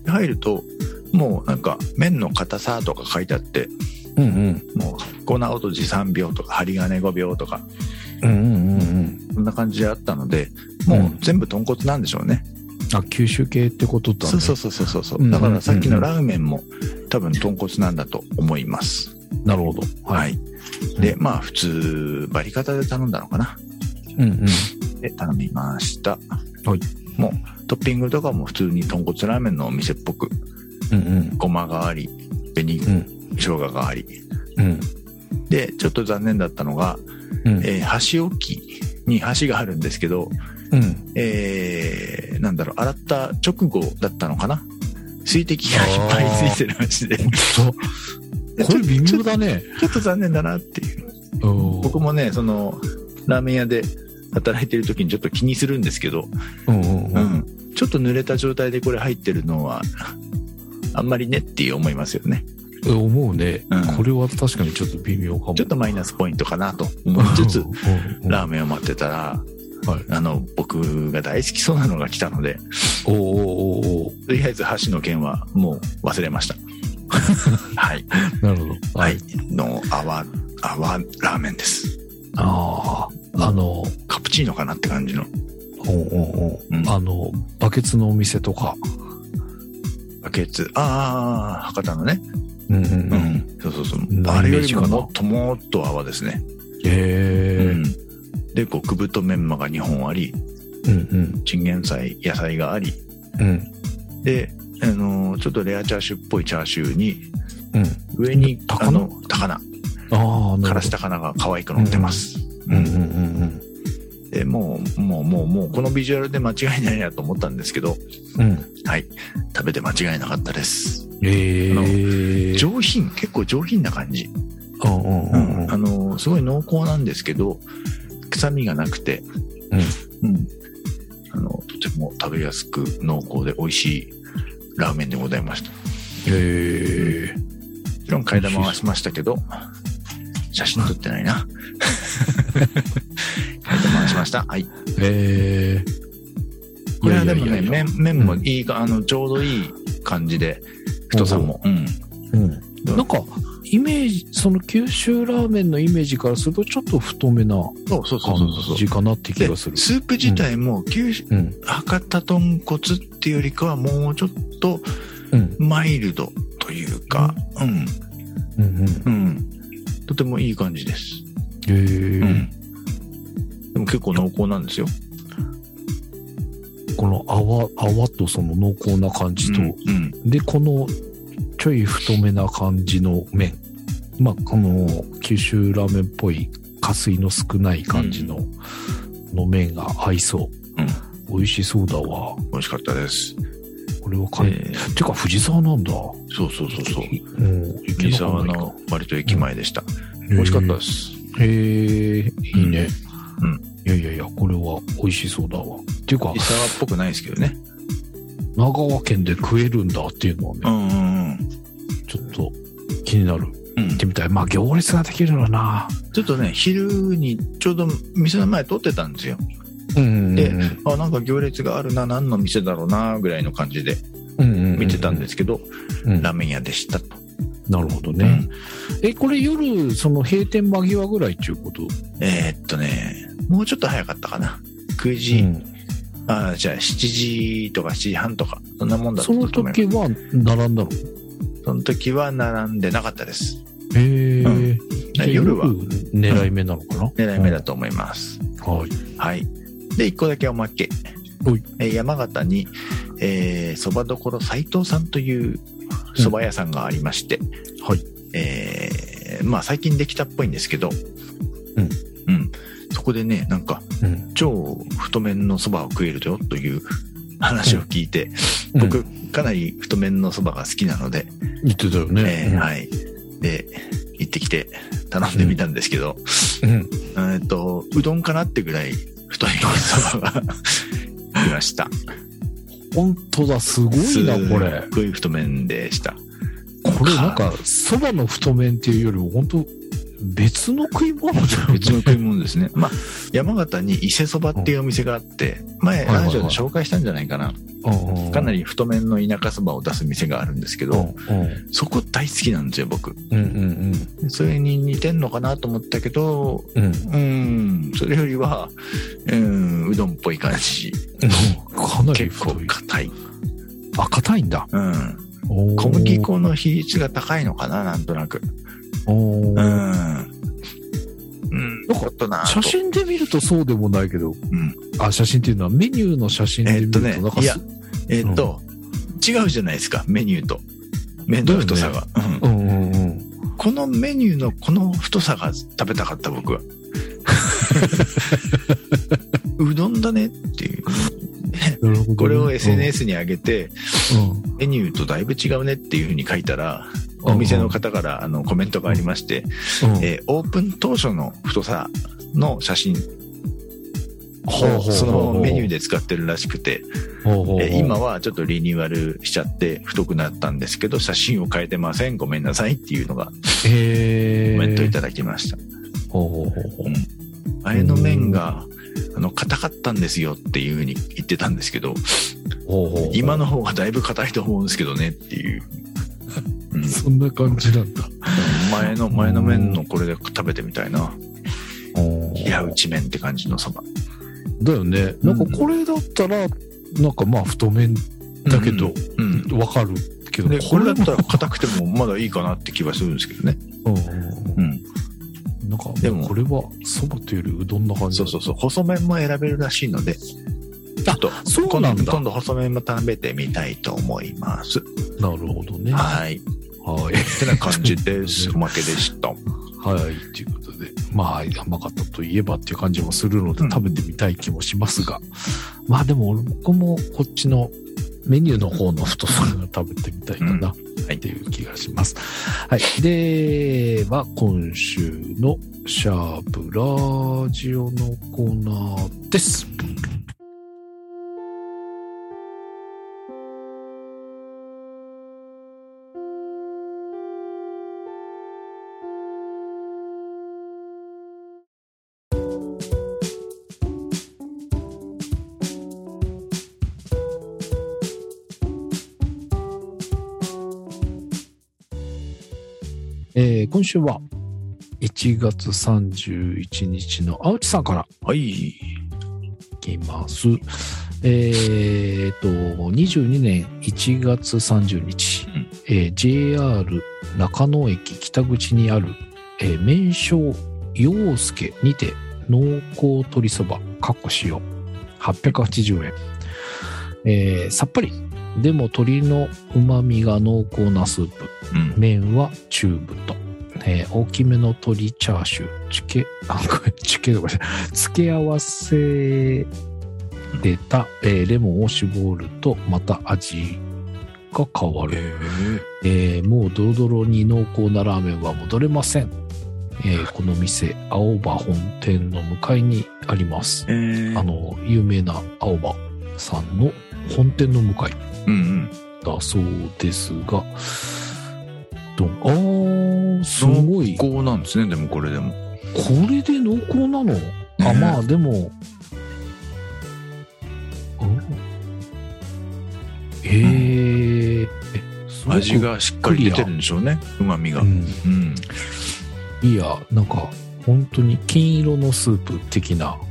入ると、もうなんか、麺の硬さとか書いてあって、 うんうん、 もう、粉落としさんびょうとか、針金ごびょうとか、 うんうんうんうん、 そんな感じであったので、もう全部豚骨なんでしょうね。 うん、あ、九州系ってことだね。 そうそうそうそうそう。だからさっきのラーメンも多分豚骨なんだと思います。 なるほど。 はい。はい、で、まあ普通、バリカタで頼んだのかな。 うんうん。 で、頼みました。 はい。 もうトッピングとかも普通に豚骨ラーメンのお店っぽく、 うんうん、 ごまがあり、紅、うん、生姜があり。 うん。 で、ちょっと残念だったのが、うんえー、箸置きに箸があるんですけど、 うんえー、なんだろう、洗った直後だったのかな、水滴がいっぱいついてる箸で。 これ微妙だね。 ちょっと残念だなっていう。僕もね、その、ラーメン屋で働いてる時にちょっと気にするんですけど、 うんうんうんうん、ちょっと濡れた状態でこれ入ってるのは、あんまりねって思いますよね。 思うね、うん、これは確かにちょっと微妙かも。 ちょっとマイナスポイントかなと思いつつ、ラーメンを待ってたら、はい、あの、僕が大好きそうなのが来たので、 おーおーおーとりあえず箸の件はもう忘れました。はい。 なるほど。 はい。の、泡、泡ラーメンです。 ああ、あの、 カプチーノかなって感じの。 おーおーおー、うん、あの、バケツのお店とか。 バケツ、ああ、博多のね。 うんうんうん。うん、 そうそうそう。あれよりももっともっと泡ですね。 へえ、うん。 で、極太メンマがにほんあり、 うんうん。 チンゲン菜、野菜があり、 うん。 で、あのー、ちょっとレアチャーシューっぽいチャーシューに、 うん、 上に、 高菜、 あの、高菜。 ああ、 からし高菜が可愛く乗ってます。 うんうんうんうん。 で、もう、もう、もう、もう、このビジュアルで間違いないなと思ったんですけど、 うん。 はい。食べて間違いなかったです。 へえ。 上品、結構上品な感じ。 うんうんうんうん。 あの、すごい濃厚なんですけど、臭みがなくて、 うん。 うん。あの、とても食べやすく濃厚で美味しいラーメンでございました。 へえ。 もちろん替え玉はしましたけど、写真撮ってないな。替え玉はしました。はい。 へえ。 これはでもね、麺、麺もいいか、あの、ちょうどいい感じで、太さも。うん。 うん。なんか、イメージ、その九州ラーメンのイメージからするとちょっと太めな感じかなって気がする。 スープ自体も九州、うん、博多豚骨っていうよりかはもうちょっとマイルドというか、うん。うん。うんうんうん、とてもいい感じです。 へー。うん。 でも結構濃厚なんですよ。 この泡、泡とその濃厚な感じと、うんうん、で、このちょい太めな感じの麺。まあ、この九州ラーメンっぽい加水の少ない感じの、うん、の麺が合いそう、うん。美味しそうだわ。 美味しかったです。 これは買い、えー、てか藤沢なんだ。 そうそうそうそう。うん、藤沢の割と駅前でした。うん、美味しかったです。 へえ、いいね。うん。いやいやいや、これは美味しそうだわ。っていうか、 藤沢っぽくないですけどね。 長川県で食えるんだっていうのはね、うんうんうん、ちょっと気になる。うん、行ってみたい。まあ行列ができるのな。 ちょっとね、昼にちょうど店の前通ってたんですよ。うんうんうん、で、あ、なんか行列があるな、何の店だろうな、ぐらいの感じで見てたんですけど、うんうんうん、ラーメン屋でしたと。 なるほどね。うん、え、これ夜、その閉店間際ぐらいっていうこと？ えー、っとね、もうちょっと早かったかな。くじ、うん、あ、じゃあしちじとかしちじはんとか、そんなもんだったと思います。 その時は並んだの？ その時は並んでなかったです。 へー。うん、 夜は狙い目なのかな、うん、 狙い目だと思います。 はい。 はい。で、一個だけおまけ。えー、山形に、えー、蕎麦処斉藤さんという蕎麦屋さんがありまして、うん、はい。えー、まあ最近できたっぽいんですけど、うん。うん。そこでね、なんか、うん、超太麺の蕎麦を食えるよという話を聞いて、うん、僕、かなり太麺の蕎麦が好きなので、 言ってたよね。 えーうん、はい。で、行ってきて頼んでみたんですけど、うん。えっと、うどんかなってぐらい太い蕎麦がいました。 本当だ、すごいな、これ。 すごい太麺でした。 これなんか、蕎麦の太麺っていうよりも、本当別の食い物じゃん。 別の食い物ですね。まあ、山形に伊勢そばっていうお店があって、前、ラジオで紹介したんじゃないかな。かなり太麺の田舎そばを出す店があるんですけど、そこ大好きなんですよ、僕。うんうんうん、それに似てんのかなと思ったけど、うん、うんそれよりは、うん、うどんっぽい感じ。 かなり結構硬い。 あ、硬いんだ。 うん。小麦粉の比率が高いのかな、なんとなく。おうん。うん。よかったな。 写真で見るとそうでもないけど、うん。あ、写真っていうのはメニューの写真で見ると、なんか、 えー、っとね、いや、えー、っと、うん、違うじゃないですか、メニューと。麺の太さが。ね、うん。うんうんうん。このメニューのこの太さが食べたかった、僕は。うどんだねっていう。なるほどね、これを エスエヌエス に上げて、うん、メニューとだいぶ違うねっていう風に書いたら、お店の方からあのコメントがありまして、うんえー、オープン当初の太さの写真をそのメニューで使ってるらしくて、えー、今はちょっとリニューアルしちゃって太くなったんですけど、写真を変えてません、ごめんなさいっていうのがコメントいただきました。ほうほうほうほう、うん、あれの麺があの硬かったんですよっていう風に言ってたんですけど、ほうほうほう、今の方がだいぶ硬いと思うんですけどねっていう。 うん、そんな感じなんだ。 前の前の麺のこれで食べてみたいな。平打ち麺って感じのそば。 だよね。なんかこれだったら、なんかまあ太麺だけど、うんうん、わかるけど、 でこれだったら硬くてもまだいいかなって気はするんですけどね。うん。 なんかでもこれはそばというよりうどんな感じ。 そうそうそう。細麺も選べるらしいので。ちょっとそうなんだ。 今度細麺も食べてみたいと思います。 なるほどね。 はい。はい。ってな感じです。おまけでした。はい。 ということで、まあ、山形といえばっていう感じもするので、食べてみたい気もしますが、うん、まあでも、僕もこっちのメニューの方の太さが食べてみたいかな、うん、っていう気がします。はい。では、今週のシャープラジオのコーナーです。 えー、今週はいちがつさんじゅういちにちの青地さんから。 はい。 いきます。えーと、にじゅうにねんいちがつさんじゅうにち、うんえー、ジェイアール 中野駅北口にある、えー、麺匠陽介にて濃厚鶏そば、かっこ塩、はっぴゃくはちじゅうえん。えー、さっぱり。でも鶏の旨味が濃厚なスープ。うん、麺は中太。えー、大きめの鶏チャーシュー。チケ、あ、これ、チケとか付け合わせでた、えー、レモンを絞るとまた味が変わる。えーえー、もうドロドロに濃厚なラーメンは戻れません。えー、この店、青葉本店の向かいにあります。えー、あの、有名な青葉さんの本店の向かい。うんうん、だそうですが、どあー、すごい。 濃厚なんですね、でもこれでも。 これで濃厚なの、ね、あ、まあでも、えー、 うん、味がしっかり出てるんでしょうね、旨味が。うんうん、 いや、なんか、本当に金色のスープ的な、うん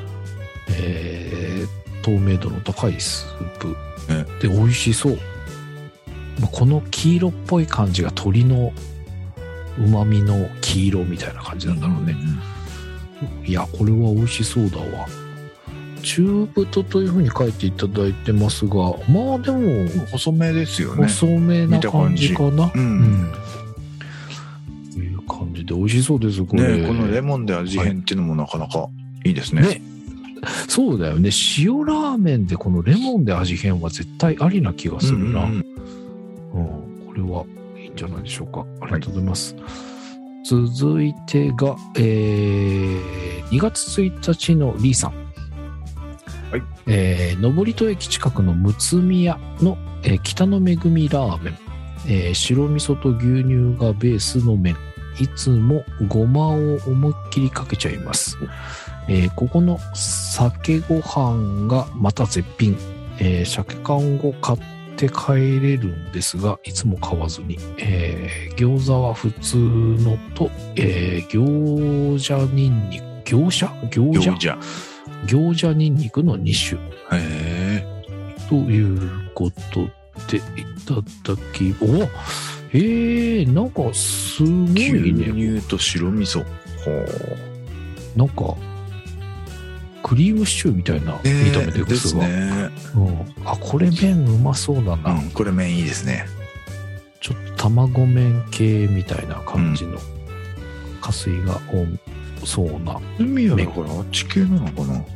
えー、透明度の高いスープ。で美味しそう。この黄色っぽい感じが鶏の旨味の黄色みたいな感じなんだろうね。うん、いやこれは美味しそうだわ。中太というふうに書いていただいてますが、まあでも細めですよね。 細めな感じかな。うん。うん、いう感じで美味しそうですこれ。 ね、このレモンで味変っていうのもなかなかいいですね。ねそうだよね。塩ラーメンでこのレモンで味変は絶対ありな気がするな。うん、うんうん、これはいいんじゃないでしょうか。ありがとうございます。はい、続いてが、えー、にがつついたちのリーさん。はい。えー、登戸駅近くのむつみ屋の、えー、北の恵みラーメン。えー、白味噌と牛乳がベースの麺。いつもごまを思いっきりかけちゃいます。えー、ここの鮭ご飯がまた絶品。えー、鮭缶を買って帰れるんですが、いつも買わずに。えー、餃子は普通のと、えー、餃子ニンニク、餃子餃子餃子餃子ニンニクのに種。へー。ということでいただき、おえー、なんかすごいね。 牛乳と白味噌。ほう。なんか、クリームシチューみたいな見た目でですが、ねうん、あこれ麺うまそうだな、うん、 これ麺いいですね。 ちょっと卵麺系みたいな感じの加水が多そうな海はだからあっち系なのかな。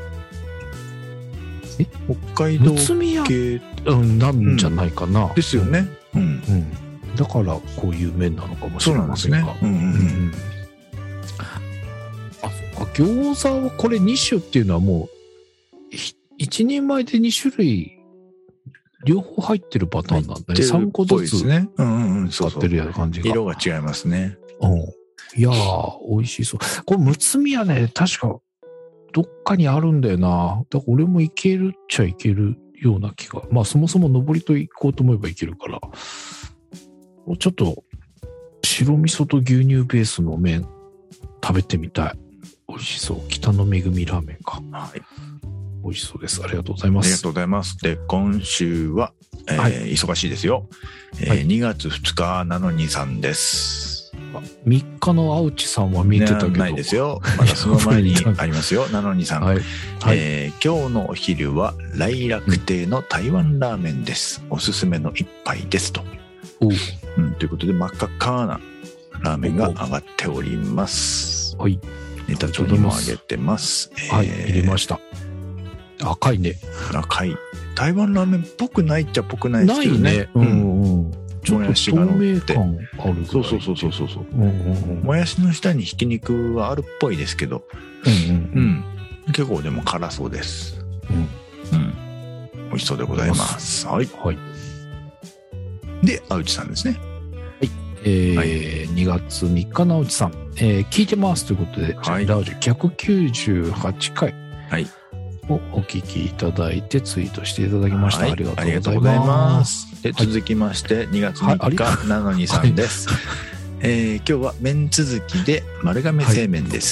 え北海道系、 うん、なんじゃないかな、 うん、ですよね、うんうん、 だからこういう麺なのかもしれませんがそうなんですね、うんうんうん餃子はこれに種っていうのはもういちにんまえでに種類両方入ってるパターンなんだね。さんこずつ使ってるような感じが。 色が違いますね。 うん、いやー美味しそう。これむつみはね確かどっかにあるんだよな。だから俺もいけるっちゃいけるような気が。まあそもそも登りと行こうと思えばいけるから。ちょっと白味噌と牛乳ベースの麺食べてみたい。美味しそう。北の恵みラーメンか。はい。美味しそうです。ありがとうございます。 ありがとうございます。で、今週は、えーはい、忙しいですよ。えーはい、にがつふつかなのにさんです。 みっかの青地さんは見てたけど。 ないですよ。まだその前にありますよ。なのにさん。はいはいえー。今日のお昼は、来楽亭の台湾ラーメンです。おすすめの一杯ですと。おうん、ということで、真っ赤っかなラーメンが上がっております。はい。ネタ帳にも上げてます。 はい、えー、入れました。赤いね。 赤い。台湾ラーメンっぽくないっちゃっぽくないですけどね。ないね。うんうん。 ちょっと透明感ある。 そうそうそうそうそうそう。うんうんうん、もやしの下にひき肉はあるっぽいですけど、うんうんうんうん、結構でも辛そうです。うん。うん。美味しそうでございます。はい。はい。で、青内さんですね。 えーはい、にがつみっかの青内さん、えー、聞いてますということで、はい、ラジオひゃくきゅうじゅうはちかいをお聞きいただいてツイートしていただきました。はい、ありがとうございます。 で、続きましてにがつみっか、はい、なのにさんです。はいえー、今日は麺続きで丸亀製麺です。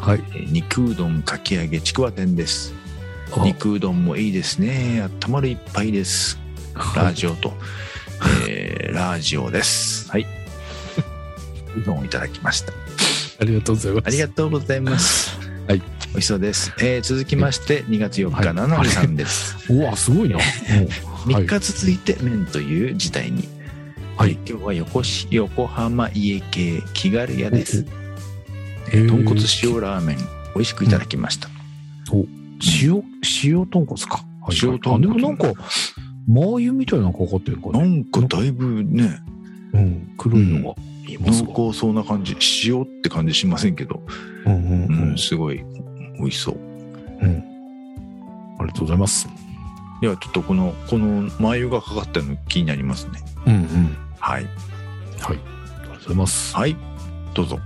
はい。 えー、肉うどんかき揚げちくわ天です。肉うどんもいいですね。あったまる一杯です。ラージオと、えー、ラージオです。はい。うどんをいただきました。 ありがとうございます。 ありがとうございます。はい。美味しそうです。えー、続きましてにがつよっか、ななみさんです。 うわ、すごいな。 みっか続いて麺という事態に。はい。今日は横し横浜家系気軽屋です。豚骨塩ラーメン美味しくいただきました。 お、塩塩豚骨か。 塩豚骨。 でもなんかマー油みたいなのかかってるかね。 なんかだいぶね、 うん、黒いのが見えますが。 濃厚そうな感じ。塩って感じしませんけど、うんうんうんうん、すごい美味しそう。 うん。ありがとうございます。 いや、ちょっとこのこのマー油がかかったの気になりますね。 うんうん。 はい。はい。 ありがとうございます。 はい。どうぞ。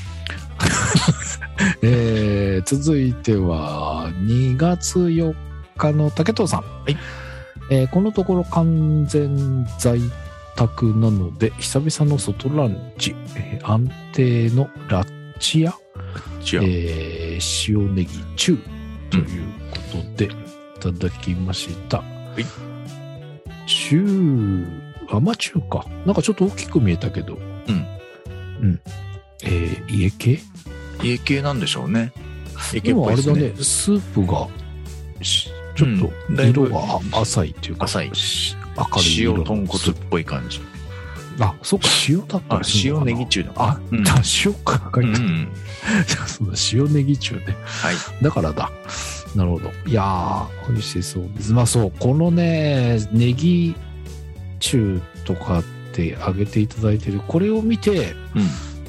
えー、続いてはにがつよっかの竹藤さん。 はい。 えー、このところ完全在宅なので久々の外ランチ、えー、安定のラッチ屋、えー、塩ネギ中ということで、うん、いただきました。はい。中甘中か。なんかちょっと大きく見えたけど。うん。うん。えー、家系家系なんでしょうね。 家系っぽいですね。でもあれだね、スープが、ちょっと色が浅いっていうか、 浅い。 明るい色。塩豚骨っぽい感じ。 あ、そっか、塩だったら塩ネギ中だ。 あ、うん、塩か。書いてある。そうだ、塩ネギ中ね。 はい。 だからだ。なるほど。いやー、美味しそうです。まあそう、このね、ネギ中とかってあげていただいてる、これを見て、うん、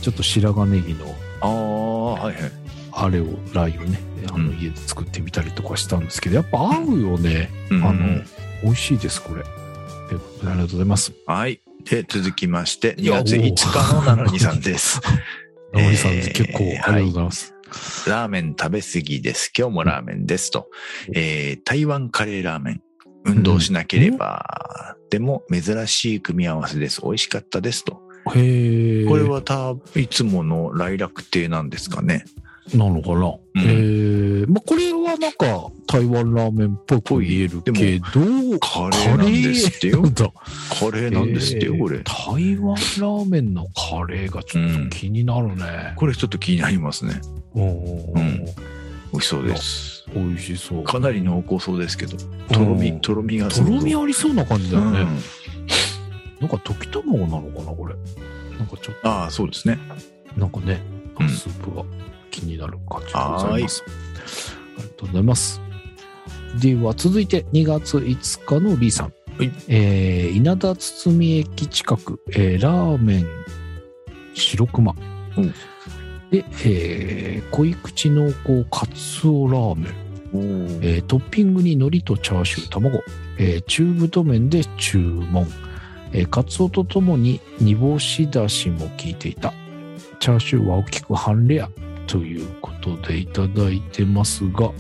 ちょっと白髪ネギの、 ああ、はいはい。 あれを、ラー油をね、あの、家で作ってみたりとかしたんですけど、やっぱ合うよね。うん、あの、美味しいです、これ。ということで、ありがとうございます。 はい。で、続きまして、にがついつかのななにさんです。 ななにさん、結構、ありがとうございます。 はい、ラーメン食べ過ぎです。今日もラーメンですと。えー、台湾カレーラーメン。運動しなければ、うん、でも珍しい組み合わせです。美味しかったですと。 へー。 これはたいつもの来楽亭なんですかね。 なのかな。うん、えー、まあ、これはなんか台湾ラーメンっぽく言えるけど、 カレーなんですってよ。カレーなんですってよ、これ。 台湾ラーメンのカレーがちょっと気になるね。うん、 これちょっと気になりますね。うん、美味しそうです。 美味しそう。 かなり濃厚そうですけど、とろみ、とろみがすごい。 とろみありそうな感じだよね。うん、なんか溶き卵なのかな、これ。なんかちょっと。 ああ、そうですね。 なんかね、スープが気になる感じでございます。うん、ありがとうございます。では、続いてにがついつかのリーさん。はい。えー、稲田堤駅近く、えー、ラーメン白熊。うん。で、えー、濃い口濃厚カツオラーメン。えー、トッピングに海苔とチャーシュー、卵。えー、中太麺で注文。えー、カツオとともに煮干しだしも効いていた。チャーシューは大きく半レアということでいただいてますが、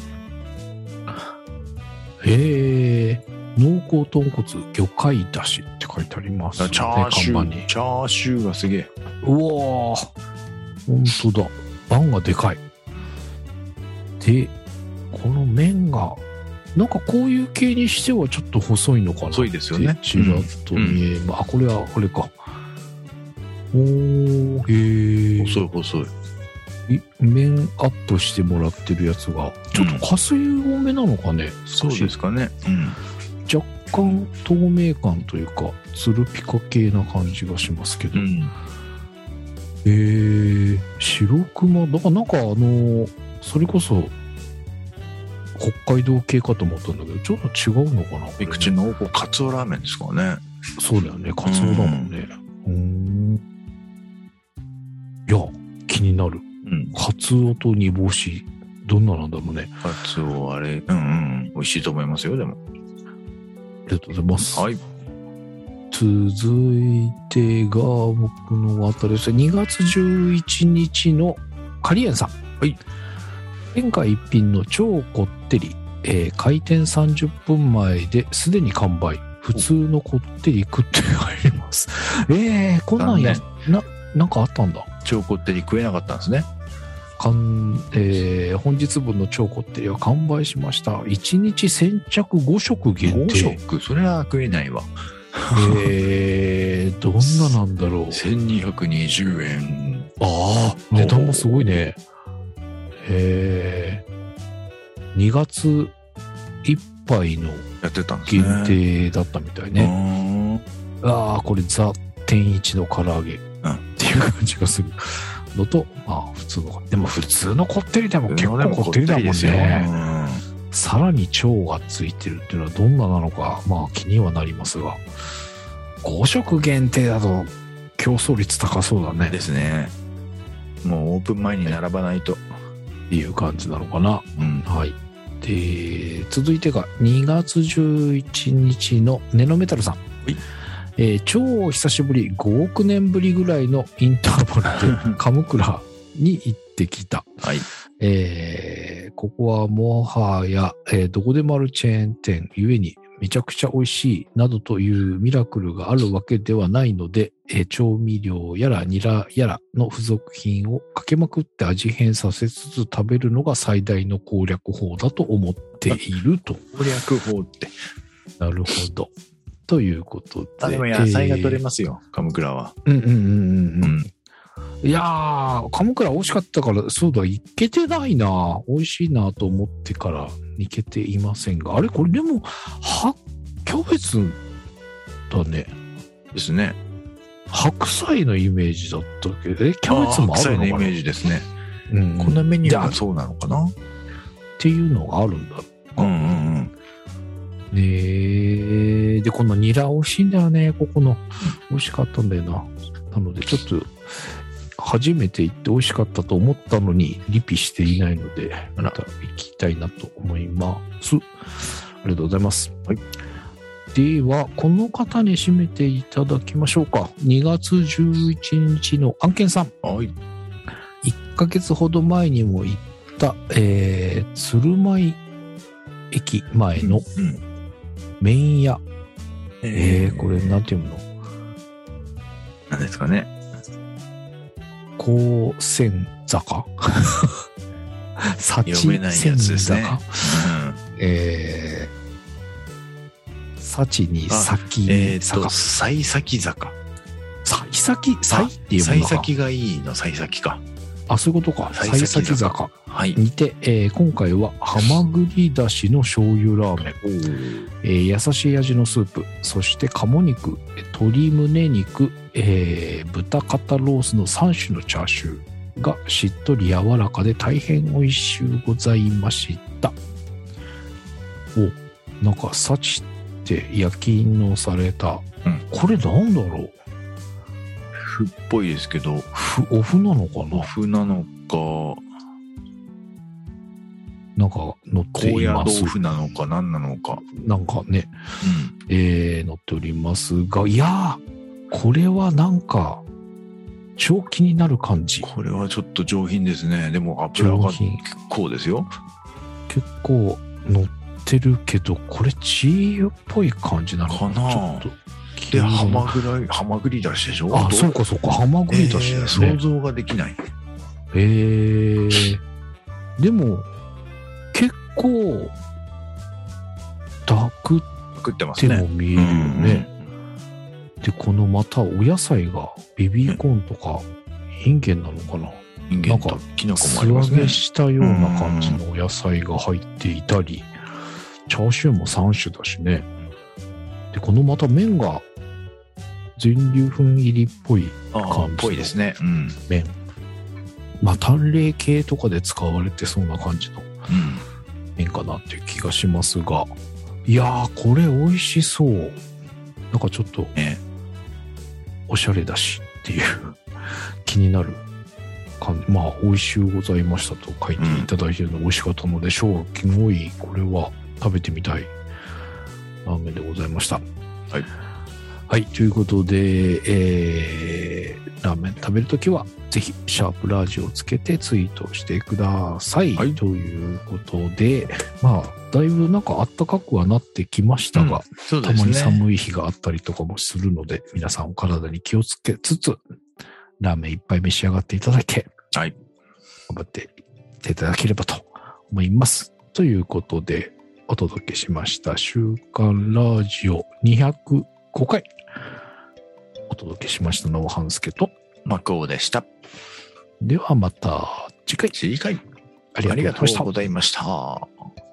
へー、濃厚豚骨魚介だしって書いてありますね。 チャーシュー、チャーシューがすげえ。 うわー、ほんとだ。パンがでかい。で、この麺が、なんかこういう系にしてはちょっと細いのかな。 細いですよね。 ちらっと見え、うん、あ、これは、これか。おー、へー。 細い細い。 麺アップしてもらってるやつが、ちょっと加水多めなのかね。うん、 そうですかね。うん、 若干透明感というか、ツルピカ系な感じがしますけど。うん、えー、白熊、だからなんかあのー、それこそ、北海道系かと思ったんだけど、ちょっと違うのかな。 いくち濃厚カツオラーメンですかね。 そうだよね、カツオだもんね。うん。いや、気になる。うん。カツオと煮干し、どんななんだろうね。 カツオ、あれ、うんうん、美味しいと思いますよ、でも。 ありがとうございます。 はい。 続いてが、僕のあたりですね、にがつじゅういちにちのカリエンさん。 はい。 天下一品の超こってり、えー、開店さんじゅっぷんまえですでに完売。普通のこってり食って入ります。えー、こんなんや、な、 なんかあったんだ。 超こってり食えなかったんですね。 かん、えー、本日分の超こってりは完売しました。いちにち先着ご食限定。 ご食それは食えないわ。 えー、どんななんだろう。 せんにひゃくにじゅうえん。 ああ、値段もすごいね。えー、にがついっぱいのやってたんですね。 限定だったみたいね。ああ、これザ天一の唐揚げっていう感じがするのと、まあ普通の、でも普通のこってりでも結構こってりだもんね。さらに腸がついてるっていうのはどんななのか、まあ気にはなりますが、ご食限定だと競争率高そうだね。 ですね。もうオープン前に並ばないとっていう感じなのかな。 うん、 はい。で、続いてがにがつじゅういちにちのネノメタルさん。 はい。 えー、超久しぶり、ごおくねんぶりぐらいのインターバルで鎌倉に行ってきた。 はい。 えー、ここはもはや、えー、どこでもあるチェーン店ゆえにめちゃくちゃ美味しいなどというミラクルがあるわけではないので、えー、調味料やらニラやらの付属品をかけまくって味変させつつ食べるのが最大の攻略法だと思っていると。 攻略法って。 なるほど。ということで。 あ、でも野菜が取れますよ、えー、鎌倉は。 うんうんうんうんうん。いやー、鎌倉美味しかったから、そうだ、行けてないな。美味しいなと思ってから行けていませんが。あれこれでも、は、キャベツだね。 ですね。 白菜のイメージだったけど、え、キャベツもあるのかな。白菜のイメージですね。 うん。 こんなメニューがそうなのかなっていうのがあるんだ。 うんうんうん。 で、で、このニラ美味しいんだよね、ここの。美味しかったんだよな。なので、ちょっと、初めて行って美味しかったと思ったのに、リピしていないので、また行きたいなと思います。ありがとうございます。はい。では、この方に締めていただきましょうか。にがつじゅういちにちの案件さん。 はい。 いっかげつほど前にも行った、えー、鶴舞駅前の麺屋。うんうん、えー、これなんて読むの？ 何ですかね。 高仙坂幸仙坂、ね、うん、えー、幸に先坂。 えー、と、幸先坂。 幸先、幸っていうものか。 幸先がいいの、幸先か。 あ、そういうことか。幸先坂。 はい。 にて、えー、今回は、はまぐりだしの醤油ラーメン。えー、優しい味のスープ。そして、鴨肉、鶏胸肉、えー、豚肩ロースのさん種のチャーシューがしっとり柔らかで大変美味しゅうございました。お、なんか、幸って焼き印のされた。うん、これなんだろう。 麩っぽいですけど。 麩、お麩なのかな。 お麩なのか。 なんか載っています。 高野豆腐なのか何なのか。 なんかね、うん、えー、載っておりますが、いやー、これはなんか、超気になる感じ。 これはちょっと上品ですね。でも油が結構ですよ。 結構載ってるけど、これチー油っぽい感じなのかな。 かな。 ちょっとで、はまぐり、はまぐりだしでしょ。 あ、そうかそうか、はまぐりだしですね。 えー、想像ができない。 えー、でも、結構、炊くっても見えるよね。で、このまたお野菜が、ベビーコーンとか、インゲンなのかな。 インゲンとキノコもありますね。 素揚げしたような感じのお野菜が入っていたり、チャーシューもさん種だしね。で、このまた麺が、全粒粉入りっぽい感じ。 っぽいですね。うん。 麺。まあ、淡麗系とかで使われてそうな感じの麺かなっていう気がしますが、いやー、これ美味しそう。なんかちょっと、 ね、 おしゃれだしっていう気になる感じ。まあ、美味しゅうございましたと書いていただいているのが美味しかったのでしょう。すごい、これは食べてみたいラーメンでございました。 はい。 はい、ということで、えー、ラーメン食べるときは、ぜひ、シャープラジをつけてツイートしてください。はい、ということで、まあ、だいぶなんか暖かくはなってきましたが、うんそうですね、たまに寒い日があったりとかもするので、皆さんお体に気をつけつつ、 ラーメンいっぱい召し上がっていただいて、 はい。 頑張っていっていただければと思います。ということで、お届けしました、週刊ラジオにひゃくごかい。お届けしましたのは半助と、 マクオでした。 ではまた次回。 次回。 ありがとうございました。 ありがとうございました。